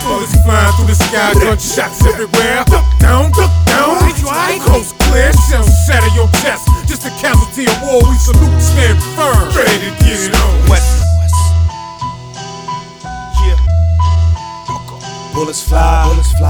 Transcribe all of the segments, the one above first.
Bullets flying through the sky, gunshots everywhere. Duck down, coast clear, shells shatter your chest. Just a casualty of war, we salute, stand firm, ready to get it on. West. Yeah. Bullets fly.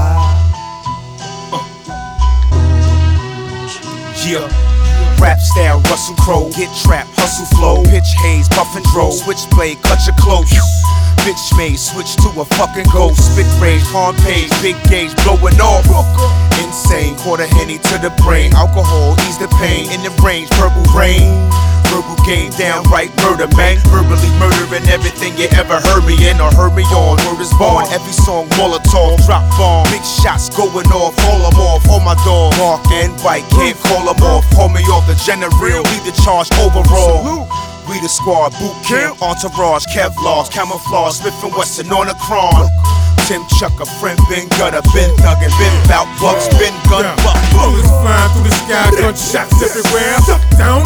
Yeah. Rap style, Russell Crowe, get trapped, hustle flow, pitch haze, buff and dro, switchblade, cut your clothes. Bitch made, switch to a fucking ghost. Spit rage, palm page, big gauge, blowing off. Insane, quarter Henny to the brain. Alcohol, ease the pain. In the range, purple rain. Verbal game, downright murder, man. Verbally murdering everything you ever heard me in or heard me on. Word is born, every song Molotov, drop bomb. Big shots going off, haul them off. All my dogs, bark and bite, can't call them off. Call me off the general, lead the charge overall. We the squad, boot camp, entourage, Kevlar, camouflage, Smith & Wesson on the cron. Tim Chuck, a friend, been gutter, been thuggin', been bout bucks, been gun buck. Bullets flying through the sky, gunshots everywhere. Duck down,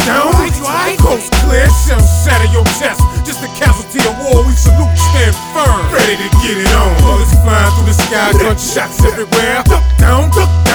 coast clear, shells shatter your chest. Just a casualty of war, we salute, stand firm, ready to get it on. Bullets flying through the sky, gunshots everywhere. Duck down,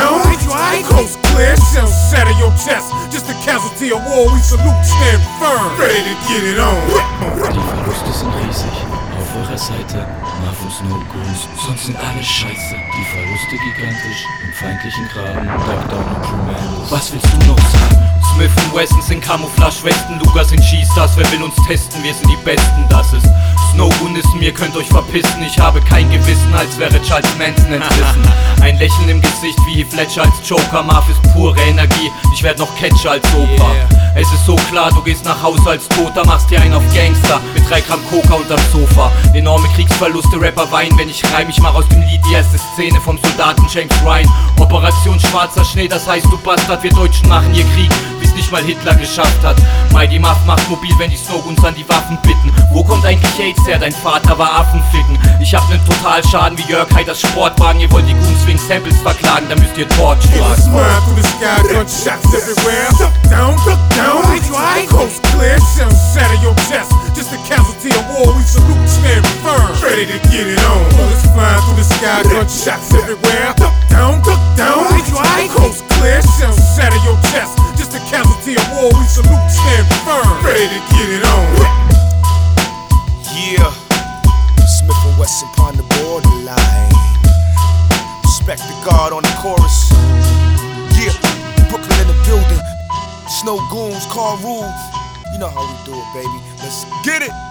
coast clear, shells shatter your chest. Just a casualty of war, we salute, stand firm, ready to get it on. Die Verluste sind riesig. Auf eurer Seite Mafus No Goons, sonst sind alle scheiße. Die Verluste gigantisch, im feindlichen Graben, Darkdown und Tremendous. Was willst du noch sagen? Smith & Wesson sind Camouflage-Westen, Luger sind G-Stars, wer will uns testen? Wir sind die Besten, das ist Snowgun ist mir, könnt euch verpissen. Ich habe kein Gewissen, als wäre Charles Manson entrissen. Ein Lächeln im Gesicht wie Heath Ledger als Joker. Marv ist pure Energie, ich werd noch Catcher als Opa. Es ist so klar, du gehst nach Hause als Toter, machst dir einen auf Gangster mit 3 Gramm Coca unterm Sofa. Enorme Kriegsverluste, Rapper weinen, wenn ich reim. Ich mach aus dem Lied die erste Szene vom Soldaten James Ryan. Operation Schwarzer Schnee, das heißt du Bastard, wir Deutschen machen hier Krieg, wie's nicht mal Hitler geschafft hat. Mighty Muff macht mobil, wenn die Snowguns an die Waffen bitten. Wo kommt eigentlich AIDS her? Dein Vater war Affenficken. Ich hab nen Totalschaden wie Jörg Heiders Sportwagen. Ihr wollt die Goons wegen Samples verklagen, dann müsst ihr Torch schlagen. Flying through the sky, gunshots everywhere. Duck down, coast clear, shells shatter your chest. Just a casualty of war, we salute, stand firm, ready to get it on. Bullets flying through the sky, gunshots everywhere. Duck down, coast clear, shells shatter your chest. Just a casualty of war, we salute, stand firm, ready to get it on. Yeah, Smith & Wesson upon the borderline. Respect the God on the chorus. Yeah, Brooklyn in the building. Snow Goons, Car Rules. You know how we do it, baby. Let's get it.